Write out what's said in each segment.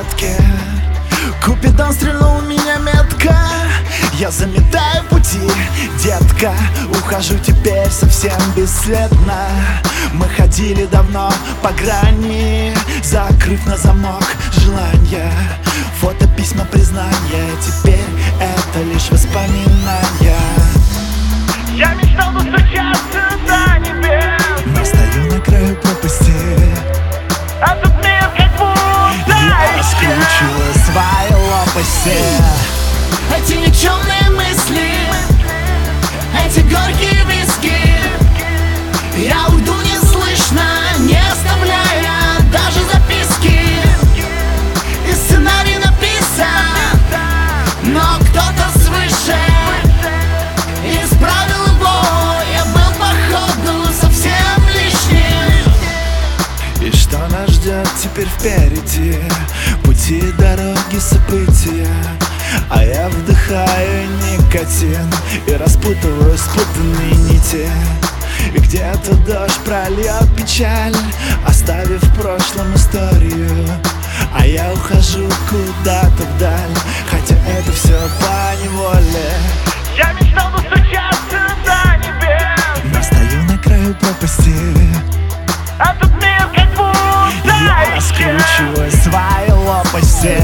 ветке. Купидон стрельнул меня метко. Я заметаю пути, детка. Ухожу теперь совсем бесследно. Мы ходили давно по грани, закрыв на замок желания. Фото, письма, признания. Теперь это лишь воспоминания. Я мечтал достучаться до небес, но стою на краю пропасти, а тут мир как будто я раскручиваю свои лопасти. Эти никчемные мысли, эти горькие виски, я уйду неслышно, не оставляя даже записки. И сценарий написан, но кто-то свыше исправил его. Я был походу совсем лишним. И что нас ждет теперь впереди? Пути, дороги, события. А я вдыхаю никотин и распутываю спутанные нити. И где-то дождь прольет печаль, оставив в прошлом историю. А я ухожу куда-то вдаль, хотя это все поневоле. Я мечтал достучаться до небес, Но стою на краю пропасти, а тут мир как будто я раскручиваю свои лопасти.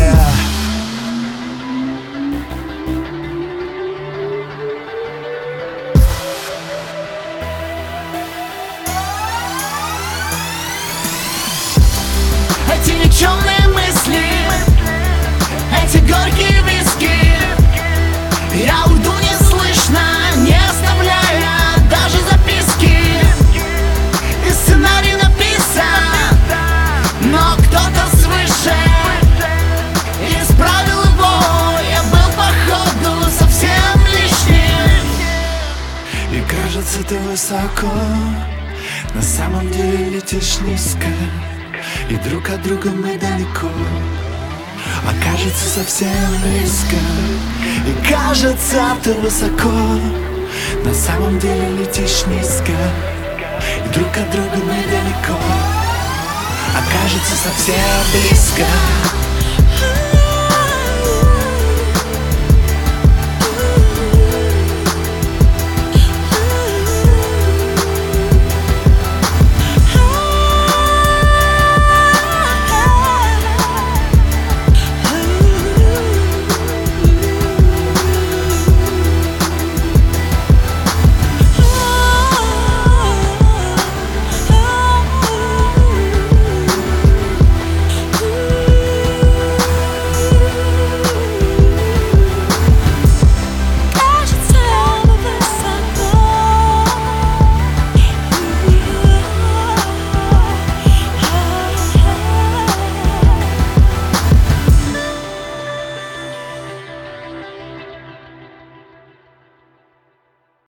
Эти никчемные мысли, эти горькие виски, я уйду неслышно, не оставляя даже записки. И сценарий написан, но кто-то свыше исправил его. Я был походу совсем лишним. И кажется, ты высоко, на самом деле летишь низко. И друг от друга мы далеко, а кажется совсем близко. И кажется, ты высоко, на самом деле летишь низко. И друг от друга мы далеко, а кажется совсем близко.